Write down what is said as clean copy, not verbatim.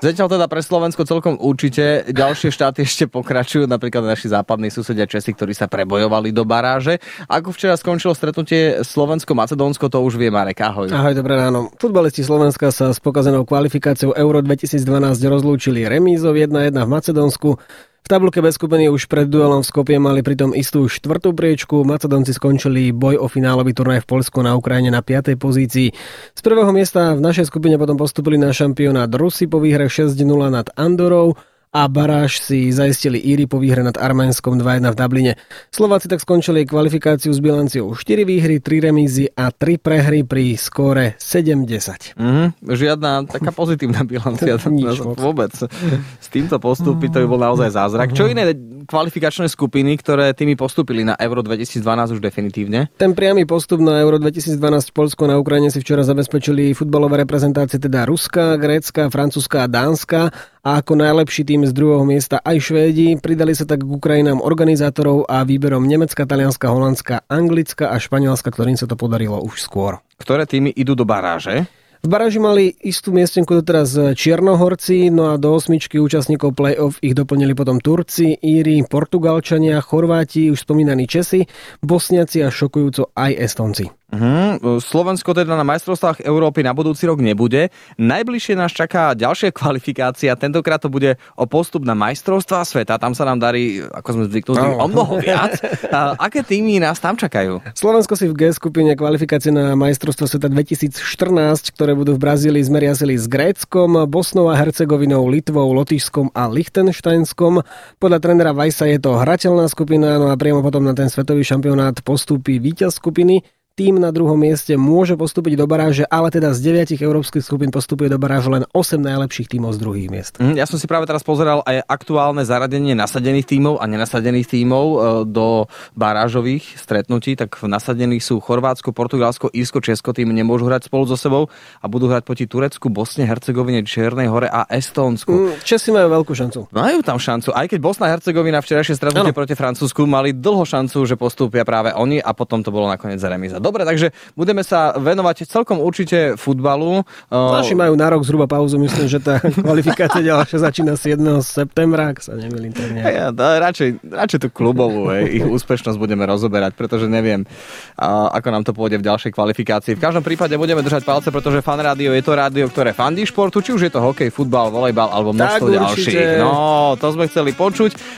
Zatiaľ teda pre Slovensko celkom určite. Ďalšie štáty ešte pokračujú, napríklad naši západní susedia Česi, ktorí sa prebojovali do baráže. Ako včera skončilo stretnutie Slovensko-Macedónsko, to už vie Marek. Ahoj. Ahoj, dobré ráno. Futbalisti Slovenska sa s pokazenou kvalifikáciou Euro 2012 rozlúčili remízou 1-1 v Macedónsku. V tabuľke bez skupiny už pred duelom v Skopje mali pritom istú štvrtú priečku. Macedónci skončili boj o finálový turnaj v Poľsku na Ukrajine na 5. pozícii. Z prvého miesta v našej skupine potom postupili na šampionát Rusi po výhre 6-0 nad Andorou a baráž si zaistili Íri po výhre nad Arménskom 2-1 v Dubline. Slováci tak skončili kvalifikáciu s bilanciou 4 výhry, 3 remízy a 3 prehry pri skóre 7-10. Žiadna taká pozitívna bilancia vôbec. S týmto postupy to by bol naozaj zázrak. Čo iné kvalifikačné skupiny, ktoré tými postupili na Euro 2012 už definitívne? Ten priamy postup na Euro 2012 Poľsko na Ukrajine si včera zabezpečili futbalové reprezentácie teda Ruska, Grécka, Francúzska a Dánska. A ako najlepší tým z druhého miesta aj Švédi. Pridali sa tak k Ukrajinám organizátorov a výberom Nemecka, Talianska, Holandska, Anglicka a Španielska, ktorým sa to podarilo už skôr. Ktoré týmy idú do baráže? V baráži mali istú miestenku doteraz Čiernohorci, no a do 8 účastníkov play-off ich doplnili potom Turci, Íri, Portugalčania, Chorváti, už spomínaní Česi, Bosniaci a šokujúco aj Estonci. Slovensko teda na majstrovstvách Európy na budúci rok nebude. Najbližšie nás čaká ďalšia kvalifikácia. Tentokrát to bude o postup na majstrovstvá sveta. Tam sa nám darí, ako sme zvyknutí, o mnoho viac. Aké týmy nás tam čakajú? Slovensko si v G skupine kvalifikácie na majstrovstvá sveta 2014, ktoré budú v Brazílii, zmeriasili s Gréckom, Bosnou a Hercegovinou, Litvou, Lotyšskom a Lichtensteinskom. Podľa trénera Weissa je to hrateľná skupina, no a priamo potom na ten svetový šampionát postúpi víťaz skupiny. Tým na druhom mieste môže postúpiť do baráže, ale teda z 9 európskych skupín postupuje do baráže len 8 najlepších tímov z druhých miest. Ja som si práve teraz pozeral aj aktuálne zaradenie nasadených tímov a nenasadených tímov do barážových stretnutí. Tak nasadených sú Chorvátsko, Portugalsko, Írsko, Česko. Tým nemôžu hrať spolu so sebou a budú hrať proti Turecku, Bosne, Hercegovine, Čiernej Hore a Estónsku. Česi majú veľkú šancu. Majú tam šancu, aj keď Bosna a Hercegovina včerajšie stretnutie proti Francúzsku mali dlho šancu, že postúpia práve oni a potom to bolo nakoniec za remíza. Dobre, takže budeme sa venovať celkom určite futbalu. Naši majú na rok zhruba pauzu, myslím, že tá kvalifikácia ďalšia začína 7. septembra, ak sa nemýlim. Radšej tú klubovú, ich úspešnosť budeme rozoberať, pretože neviem, ako nám to pôjde v ďalšej kvalifikácii. V každom prípade budeme držať palce, pretože Fan Rádio je to rádio, ktoré fandí športu, či už je to hokej, futbal, volejbal alebo množstvo ďalších. No, to sme chceli počuť.